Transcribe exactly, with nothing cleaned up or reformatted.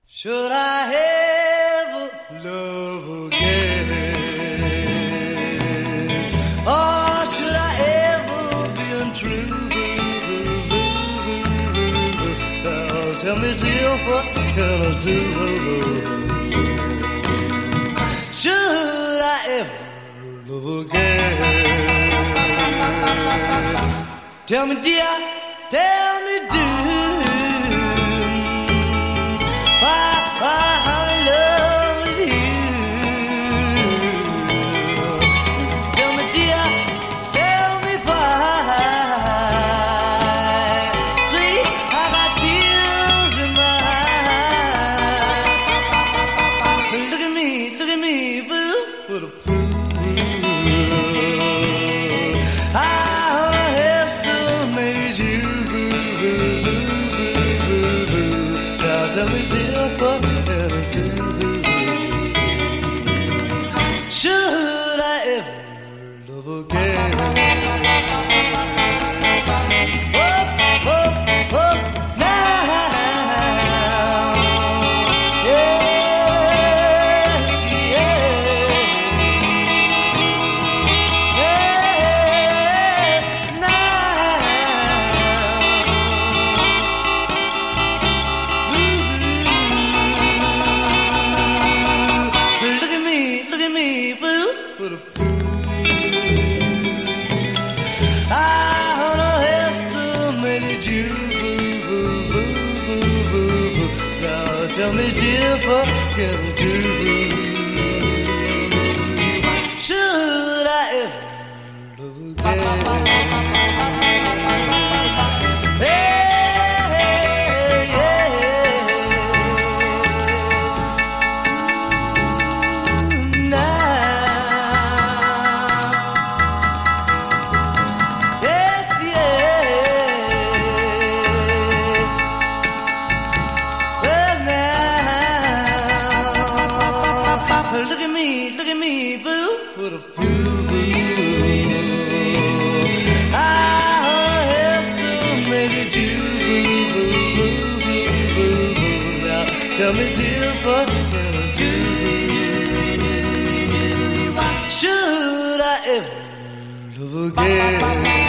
Should I ever love again? Or should I ever be untrue? Now tell me, dear, what can I do? Should I ever love again? Tell me, dear, tell me, do what a fool. I ought to have still made you. Now tell me, dear, what can I do? Should I ever love again? Up, up, up now. Yes, yeah. What a fool. I underestimated you. Now tell me, dear, what can I do? Should I ever love again? Look at me, look at me, boo, what a fool. I underestimated you. Now tell me, dear, what can I do? Should I ever love again?